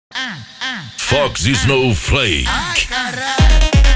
Fox Snowflake. Ai, caralho.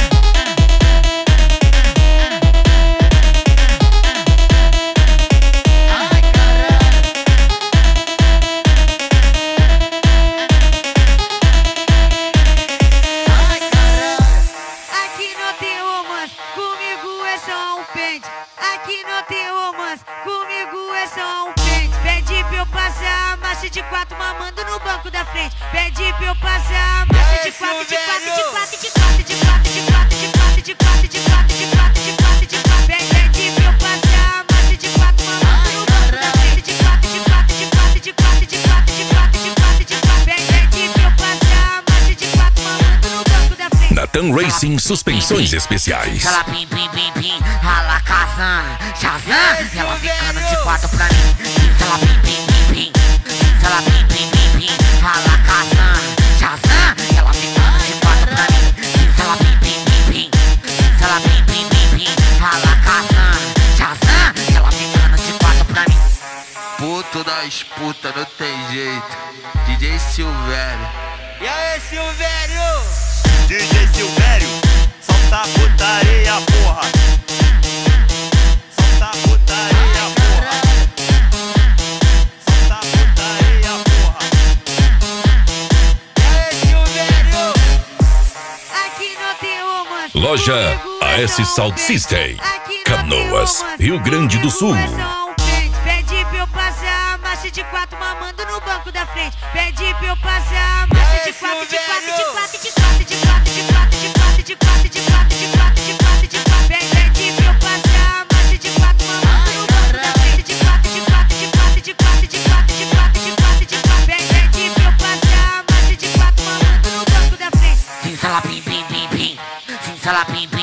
Aqui não tem romance, comigo é só um pente. Aqui não tem romance, comigo é só um pente. Pede pra eu passar a marcha de 4 mamando no banco da frente. Pede pra eu passar a marcha de 4, de 4, de 4, de 4, de 4, de 4, de 4, de 4, de 4, de 4, de 4, de 4. Pede pra eu passar a marcha de 4 mamando no banco da frente. De 4, de 4, de 4, de 4, de 4, de 4, de 4, de 4. Pede pra eu passar a marcha de 4 mamando no banco da frente. Natan Racing Suspensões Especiais. Ela pim, pim, pim, pim, rala casando, Shazam, ela ficando de 4 pra mim. Ela pim, pim, pim, pim, ela pim, pim, pim, pim, rala casando, Shazam, ela ficando de 4 pra mim. Ela pim, pim, pim, pim, ela pim, pim, pim, pim, rala casando, Shazam, ela ficando de 4 pra mim. Puto das puta, não tem jeito. DJ Silvério. E aí, Silvério? DJ Silvério, solta a putaria, porra. Solta a putaria, porra. Solta a putaria, porra. E aí, Silvério? Aqui não tem romance. Loja AS Sound System, Canoas, Rio Grande do Sul. Pede pra eu passar a marcha de 4 mamando no banco da frente. Pede pra eu passar a marcha de 4, de 4, de 4, de 4, de 4, de 4, de 4, de 4, de 4, de 4, de 4, de 4. Pede pra eu passar a marcha de 4 mamando no banco da frente. De 4, de 4, de 4, de 4, de 4, de 4, de 4, de 4. Pede pra eu passar a marcha de 4 mamando no banco da frente. Sim, ela pim, pim, pim, pim, sim, ela pim,